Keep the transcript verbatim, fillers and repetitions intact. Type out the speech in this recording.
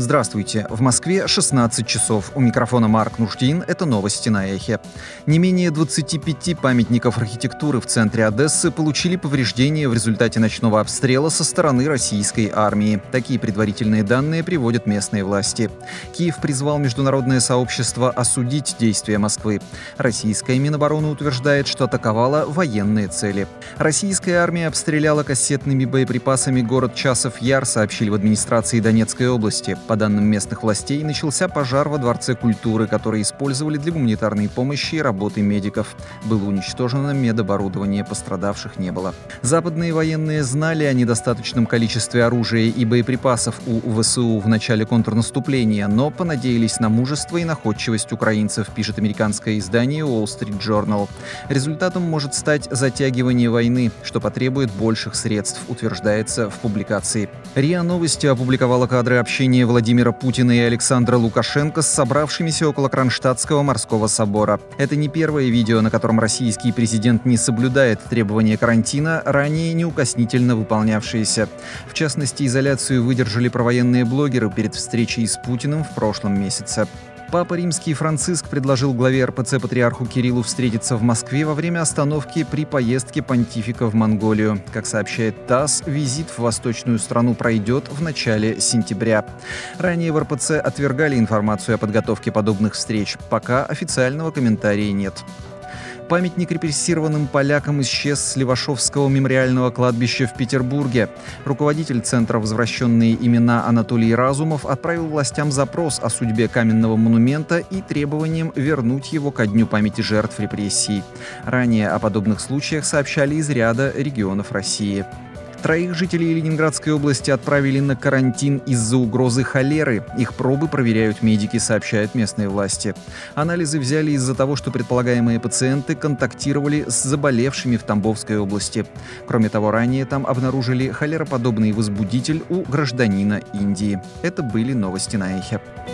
Здравствуйте. В Москве шестнадцать часов. У микрофона Марк Нуждин. Это новости на Эхе. Не менее двадцати пяти памятников архитектуры в центре Одессы получили повреждения в результате ночного обстрела со стороны российской армии. Такие предварительные данные приводят местные власти. Киев призвал международное сообщество осудить действия Москвы. Российская Минобороны утверждает, что атаковала военные цели. Российская армия обстреляла кассетными боеприпасами город Часов Яр, сообщили в администрации Донецкой области. По данным местных властей, начался пожар во Дворце культуры, который использовали для гуманитарной помощи и работы медиков. Было уничтожено медоборудование, пострадавших не было. Западные военные знали о недостаточном количестве оружия и боеприпасов у ВСУ в начале контрнаступления, но понадеялись на мужество и находчивость украинцев, пишет американское издание Wall Street Journal. Результатом может стать затягивание войны, что потребует больших средств, утверждается в публикации. РИА Новости опубликовала кадры общения Владимира Путина и Александра Лукашенко с собравшимися около Кронштадтского морского собора. Это не первое видео, на котором российский президент не соблюдает требования карантина, ранее неукоснительно выполнявшиеся. В частности, изоляцию выдержали провоенные блогеры перед встречей с Путиным в прошлом месяце. Папа Римский Франциск предложил главе эр пэ цэ патриарху Кириллу встретиться в Москве во время остановки при поездке понтифика в Монголию. Как сообщает ТАСС, визит в восточную страну пройдет в начале сентября. Ранее в эр пэ цэ отвергали информацию о подготовке подобных встреч. Пока официального комментария нет. Памятник репрессированным полякам исчез с Левашовского мемориального кладбища в Петербурге. Руководитель Центра «Возвращенные имена» Анатолий Разумов отправил властям запрос о судьбе каменного монумента и требованием вернуть его ко дню памяти жертв репрессий. Ранее о подобных случаях сообщали из ряда регионов России. Троих жителей Ленинградской области отправили на карантин из-за угрозы холеры. Их пробы проверяют медики, сообщают местные власти. Анализы взяли из-за того, что предполагаемые пациенты контактировали с заболевшими в Тамбовской области. Кроме того, ранее там обнаружили холероподобный возбудитель у гражданина Индии. Это были новости на Эхе.